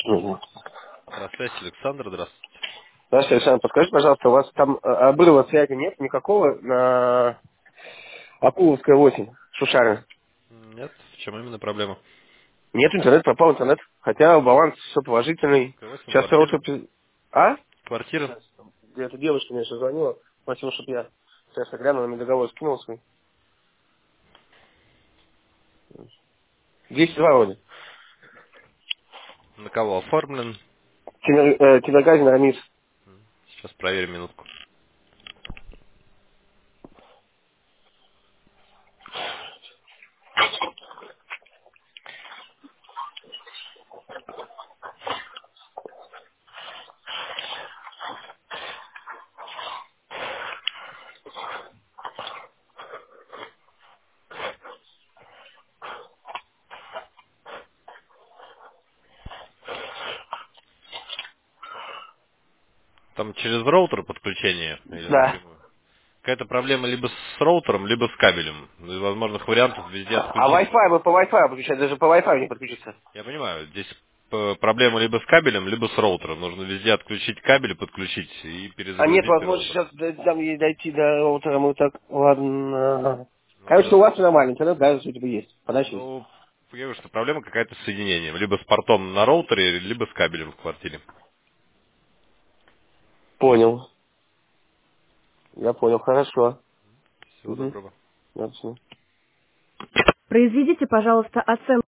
Мгм. Здравствуйте, Александр, здравствуйте. Здравствуйте, Александр, подскажите, пожалуйста, у вас там обрыва связи нет никакого на Акуловская 8, Шушары? Нет, в чем именно проблема? Нет, интернет, пропал интернет. Хотя баланс все положительный. Какая у вас там Сейчас квартира? роутер... А? Квартира? Сейчас. Эта девушка мне сейчас звонила, просила, чтобы я сейчас глянул, на мне договор скинул свой. 202 вроде. На кого оформлен? Киногазин Рамис. Сейчас проверим минутку. Там через роутер подключение или Да. напрямую? Какая-то проблема либо с роутером, либо с кабелем. Из возможных вариантов везде А отключить. Wi-Fi, мы по Wi-Fi подключать, даже по Wi-Fi не подключиться. Я понимаю, здесь проблема либо с кабелем, либо с роутером. Нужно везде отключить кабель, подключить и А нет перезагрузить возможности роутер. сейчас там ей дойти до роутера, мы так, ладно. Ну, Короче, у тогда, вас все нормально, интернет, да, судя бы есть. Подача. ну, я говорю, что проблема какая-то с соединением. Либо с портом на роутере, либо с кабелем в квартире. Понял. Я понял, хорошо. Всего Угу. доброго. Ясно. Произведите, пожалуйста, оценку.